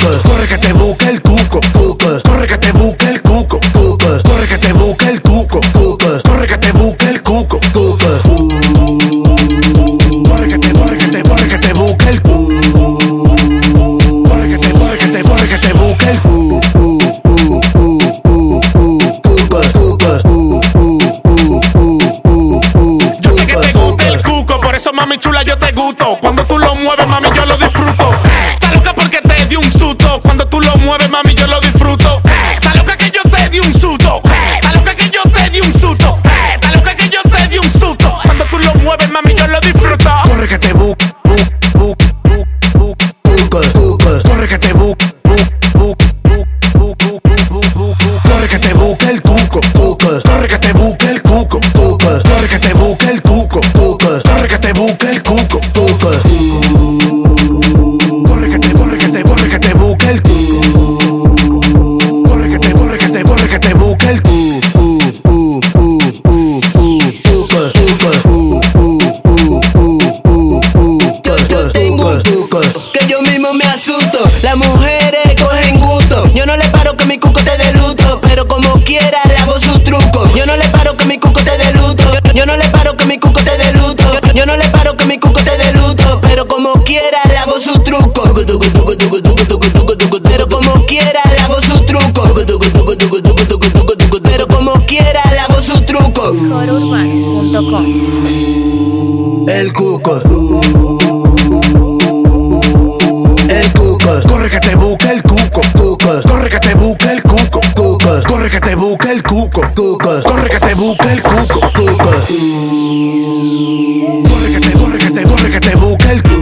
Corre que te busque el cuco. Corre que te busque el cuco. Corre que te busque el cuco. Corre que te busque el cuco. Corre que te busque el cuco. Corre que te busque el cuco. Yo sé que te gusta el cuco, por eso mami chula yo te gusto. Cuando tú lo mueves mami yo lo disfruto. Está loca porque te di un susto. Cuando tú lo mueves mami yo lo disfruto. Está loca que yo te di un susto. Está loca que yo te di un susto. Está loca que yo te di un susto. Cuando tú lo mueves mami yo lo disfruto. Corre que te busque. Corre que te busque. Corre que te busque el cuco. Corre que te busque el cuco. Corre que te busque el cuco. Corre que te busque el cuco. Corre que te busque el cuco. Corre que te busque el Yo tengo un cuco que yo mismo me asusto. Las mujeres cogen gusto. Yo no le paro que mi cuco te dé luto, pero como quiera le hago sus trucos. Yo no le paro que mi cuco te dé luto. Yo no le paro que mi cuco te dé luto. Yo no le paro que mi cuco te dé luto, pero como quiera le hago sus trucos. Pero como quiera le hago sus trucos. Pero como quiera le hago sus trucos. Mejorurban.com. El cuco. El cuco. Corre que te busque el cuco. Corre que te busque el cuco. Corre que te busque el cuco. Corre que te busque el cuco. Corre que te busque el cuco. Corre que te busque el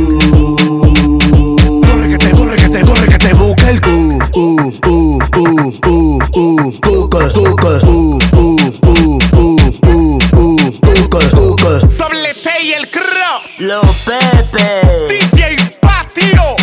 Doble T y el Cro. Los Pepe. DJ Patio.